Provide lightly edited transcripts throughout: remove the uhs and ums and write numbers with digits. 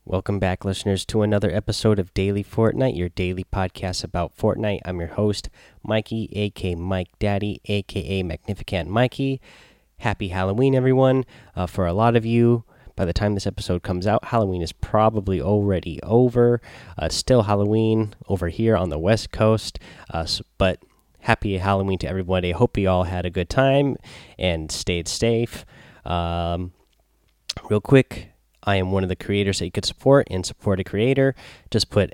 Welcome back, listeners, to another episode of Daily Fortnite, your daily podcast about Fortnite. I'm your host, Mikey, aka Mike Daddy, aka Magnificent Mikey. Happy Halloween, everyone. For a lot of you, by the time this episode comes out, Halloween is probably already over. Still Halloween over here on the West Coast, but happy Halloween to everybody. I hope you all had a good time and stayed safe. Real quick, I am one of the creators that you could support and support a creator. Just put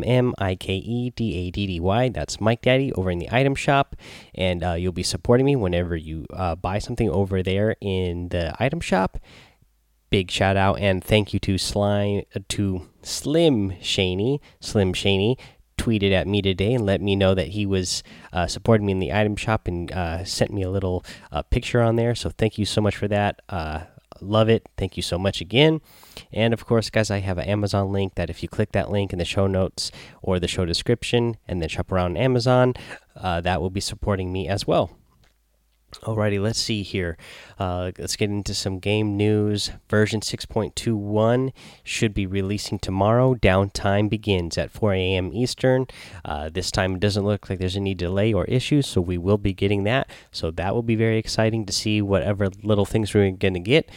MMMIKEDADDY. That's Mike Daddy over in the item shop, and you'll be supporting me whenever you buy something over there in the item shop. Big shout out and thank you to Slim Shaney. Slim Shaney tweeted at me today and let me know that he was supporting me in the item shop and sent me a little picture on there. So thank you so much for that. Love it. Thank you so much again. And of course, guys, I have an Amazon link that if you click that link in the show notes or the show description and then shop around Amazon, that will be supporting me as well. Alrighty, let's see here. Let's get into some game news. Version 6.21 should be releasing tomorrow. Downtime begins at 4 a.m. Eastern. This time it doesn't look like there's any delay or issues, so we will be getting that. So that will be very exciting to see whatever little things we're going to get.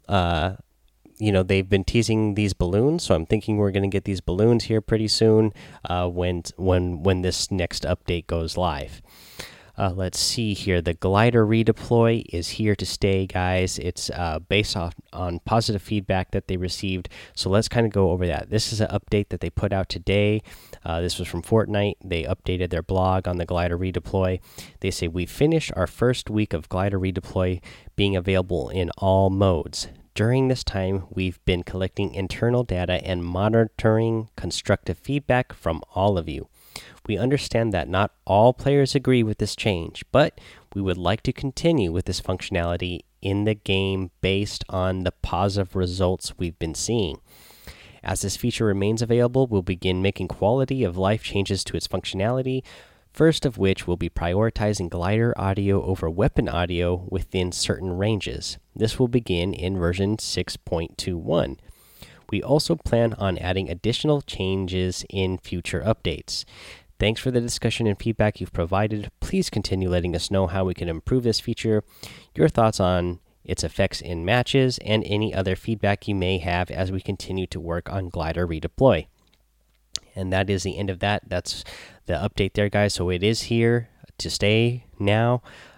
They've been teasing these balloons, so I'm thinking we're going to get these balloons here pretty soon when this next update goes live. Let's see here. The glider redeploy is here to stay, guys. It's based on positive feedback that they received. So let's kind of go over that. This is an update that they put out today. This was from Fortnite. They updated their blog on the glider redeploy. They say, we finished our first week of glider redeploy being available in all modes. During this time, we've been collecting internal data and monitoring constructive feedback from all of you. We understand that not all players agree with this change, but we would like to continue with this functionality in the game based on the positive results we've been seeing. As this feature remains available, we'll begin making quality of life changes to its functionality, first of which will be prioritizing glider audio over weapon audio within certain ranges. This will begin in version 6.21. We also plan on adding additional changes in future updates. Thanks for the discussion and feedback you've provided. Please continue letting us know how we can improve this feature, your thoughts on its effects in matches, and any other feedback you may have as we continue to work on glider redeploy. And that is the end of that. That's the update there, guys. So it is here to stay now.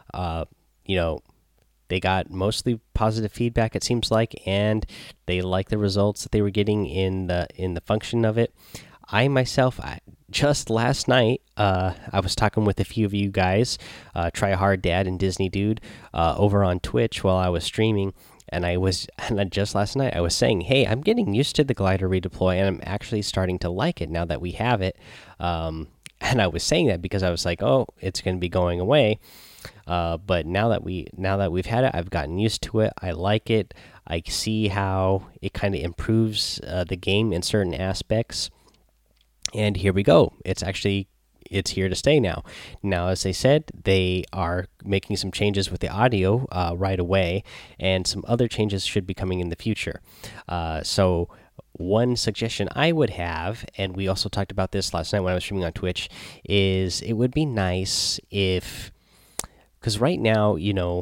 They got mostly positive feedback, it seems like, and they like the results that they were getting in the function of it. I myself, just last night, I was talking with a few of you guys, Try Hard Dad and Disney Dude, over on Twitch while I was streaming, and just last night I was saying, hey, I'm getting used to the glider redeploy, and I'm actually starting to like it now that we have it. And I was saying that because I was like, oh, it's going to be going away. But now that we've had it, I've gotten used to it. I like it. I see how it kind of improves the game in certain aspects. And here we go. It's here to stay now. Now, as they said, they are making some changes with the audio right away, and some other changes should be coming in the future. So one suggestion I would have, and we also talked about this last night when I was streaming on Twitch, is it would be nice if, because right now,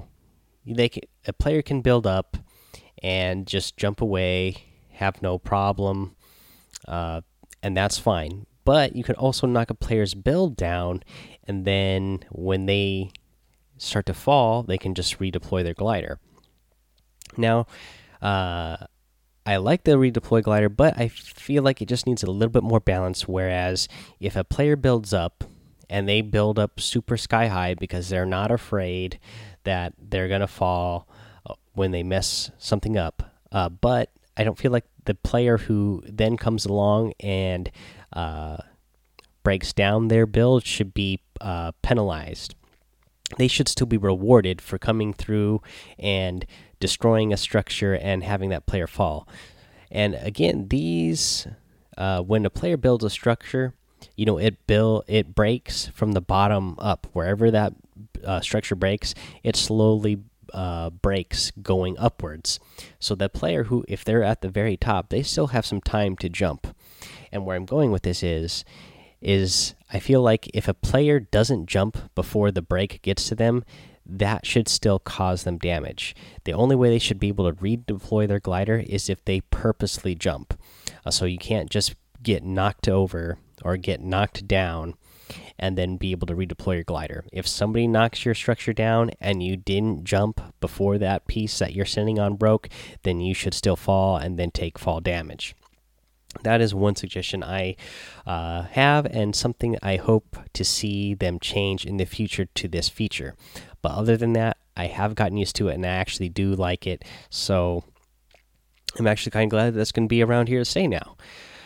a player can build up and just jump away, have no problem. And that's fine. But you can also knock a player's build down, and then when they start to fall, they can just redeploy their glider. Now, I like the redeploy glider, but I feel like it just needs a little bit more balance. Whereas if a player builds up and they build up super sky high because they're not afraid that they're going to fall when they mess something up, but I don't feel like the player who then comes along and breaks down their build should be penalized. They should still be rewarded for coming through and destroying a structure and having that player fall. And again, when a player builds a structure, it breaks from the bottom up. Wherever that structure breaks, it slowly breaks going upwards. So the player who, if they're at the very top, they still have some time to jump. And where I'm going with this is I feel like if a player doesn't jump before the break gets to them, that should still cause them damage. The only way they should be able to redeploy their glider is if they purposely jump. So you can't just get knocked over or get knocked down and then be able to redeploy your glider. If somebody knocks your structure down and you didn't jump before that piece that you're sitting on broke, then you should still fall and then take fall damage. That is one suggestion I have, and something I hope to see them change in the future to this feature. But other than that, I have gotten used to it, and I actually do like it. So I'm actually kind of glad that's going to be around here to stay now.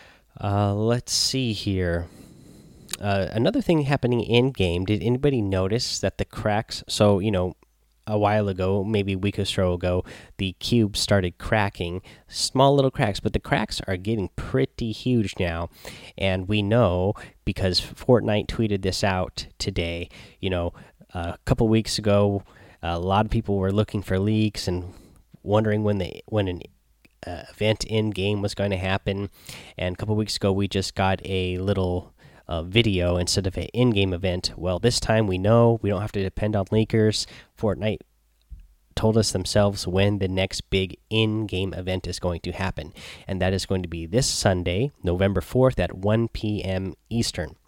Let's see here. Another thing happening in game. Did anybody notice that the cracks? So a while ago, maybe a week or so ago, the cube started cracking, small little cracks, but the cracks are getting pretty huge now. And we know because Fortnite tweeted this out today. A couple weeks ago, a lot of people were looking for leaks and wondering when an event in game was going to happen. And a couple weeks ago, we just got a little video instead of an in-game event. Well, this time we know we don't have to depend on leakers. Fortnite told us themselves when the next big in-game event is going to happen, and that is going to be this Sunday, November 4th at 1 p.m. Eastern.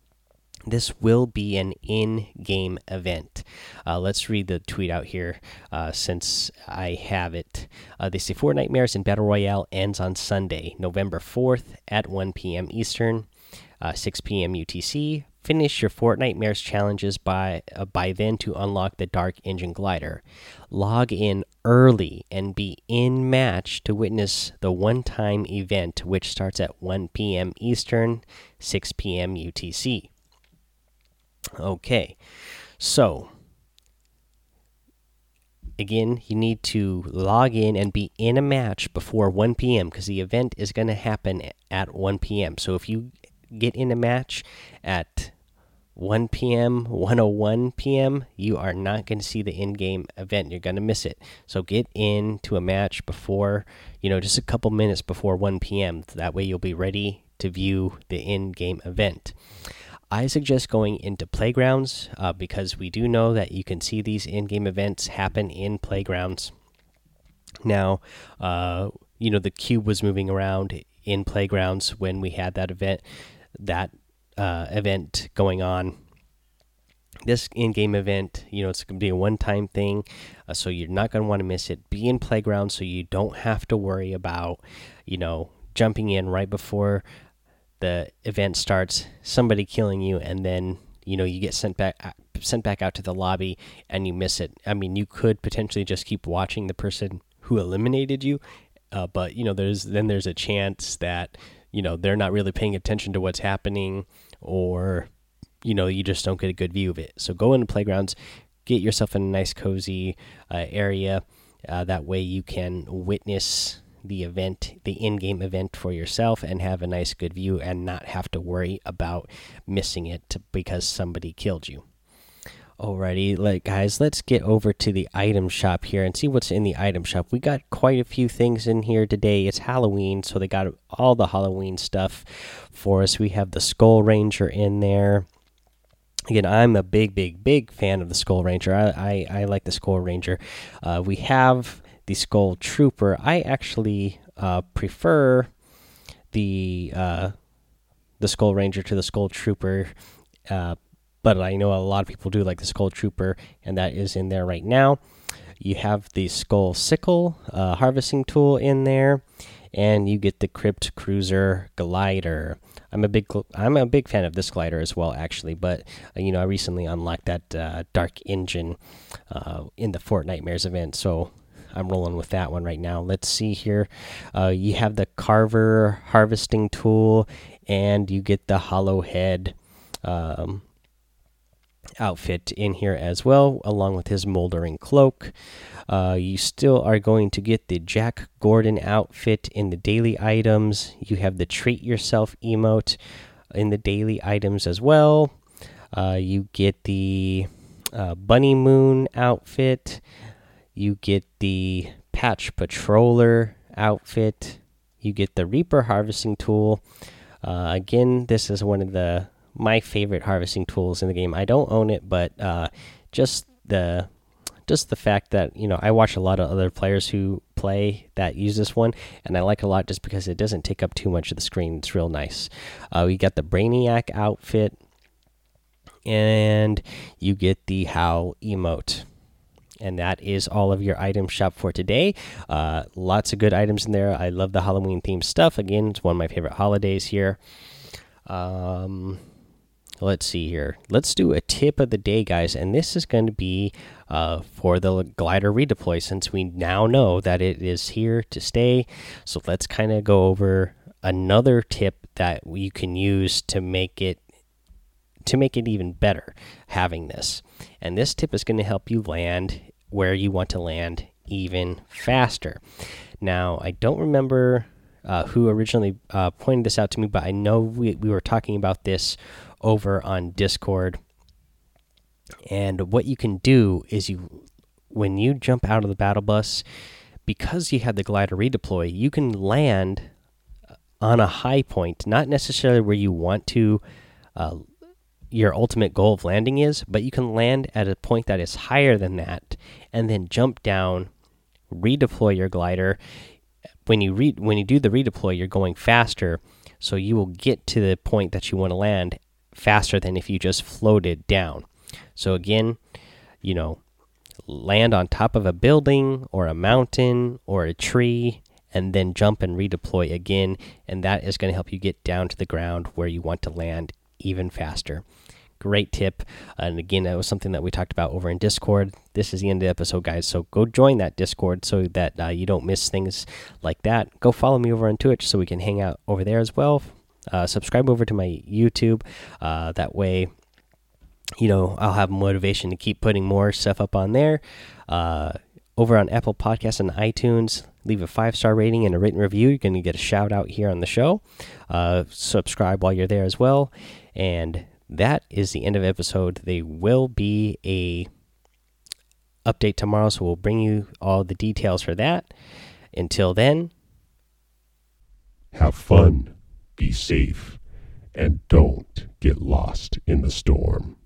This will be an in-game event. Let's read the tweet out here since I have it. They say Fortnitemares in Battle Royale ends on Sunday, November 4th at 1 p.m. Eastern. 6 p.m. UTC. Finish your Fortnitemares challenges by then to unlock the Dark Engine Glider. Log in early and be in match to witness the one-time event, which starts at 1 p.m. Eastern, 6 p.m. UTC. Okay, so again, you need to log in and be in a match before 1 p.m. because the event is going to happen at 1 p.m. So if you get in a match at 1 p.m., 1:01 p.m., you are not going to see the in-game event. You're going to miss it. So get into a match before, just a couple minutes before 1 p.m. That way you'll be ready to view the in-game event. I suggest going into playgrounds because we do know that you can see these in-game events happen in playgrounds. Now, the cube was moving around in playgrounds when we had that event going on. This in-game event, it's going to be a one-time thing, so you're not going to want to miss it. Be in playground so you don't have to worry about, jumping in right before the event starts, somebody killing you, and then you get sent back out to the lobby and you miss it. I mean, you could potentially just keep watching the person who eliminated you, but there's a chance that they're not really paying attention to what's happening, or you just don't get a good view of it. So go into playgrounds, get yourself in a nice cozy area, that way you can witness the in-game event for yourself and have a nice good view and not have to worry about missing it because somebody killed you. Alrighty, guys, let's get over to the item shop here and see what's in the item shop. We got quite a few things in here today. It's Halloween, so they got all the Halloween stuff for us. We have the Skull Ranger in there. Again, I'm a big fan of the Skull Ranger. I like the Skull Ranger. We have the Skull Trooper. I actually prefer the Skull Ranger to the Skull Trooper, but I know a lot of people do like the Skull Trooper, and that is in there right now. You have the Skull Sickle harvesting tool in there, and you get the Crypt Cruiser glider. I'm a big fan of this glider as well, actually. But I recently unlocked that Dark Engine in the Fortnitemares event, so I'm rolling with that one right now. Let's see here. You have the Carver harvesting tool, and you get the Hollow Head outfit in here as well, along with his moldering cloak. You still are going to get the Jack Gordon outfit in the daily items. You have the Treat Yourself emote in the daily items as well. You get the Bunny Moon outfit. You get the Patch Patroller outfit. You get the Reaper harvesting tool. Again, this is one of my favorite harvesting tools in the game. I don't own it, but just the fact that I watch a lot of other players who play that use this one, and I like it a lot just because it doesn't take up too much of the screen. It's real nice. We got the Brainiac outfit, and you get the Howl emote. And that is all of your item shop for today. Lots of good items in there. I love the Halloween themed stuff. Again, it's one of my favorite holidays here. Let's see here. Let's do a tip of the day, guys. And this is going to be for the glider redeploy, since we now know that it is here to stay. So let's kind of go over another tip that you can use to make it even better having this. And this tip is going to help you land where you want to land even faster. Now, I don't remember who originally pointed this out to me, but I know we were talking about this over on Discord. And what you can do is when you jump out of the battle bus, because you have the glider redeploy, you can land on a high point, not necessarily where you want to your ultimate goal of landing is, but you can land at a point that is higher than that, and then jump down, redeploy your glider. When you do the redeploy, you're going faster, so you will get to the point that you want to land faster than if you just floated down. So again, land on top of a building or a mountain or a tree, and then jump and redeploy again, and that is going to help you get down to the ground where you want to land even faster. Great tip. And again, that was something that we talked about over in Discord. This is the end of the episode, guys, so go join that Discord so that you don't miss things like that. Go follow me over on Twitch so we can hang out over there as well. Subscribe over to my YouTube. That way, I'll have motivation to keep putting more stuff up on there. Over on Apple Podcasts and iTunes, leave a 5-star rating and a written review. You're going to get a shout out here on the show. Subscribe while you're there as well. And that is the end of the episode. There will be a update tomorrow, so we'll bring you all the details for that. Until then, have fun, be safe, and don't get lost in the storm.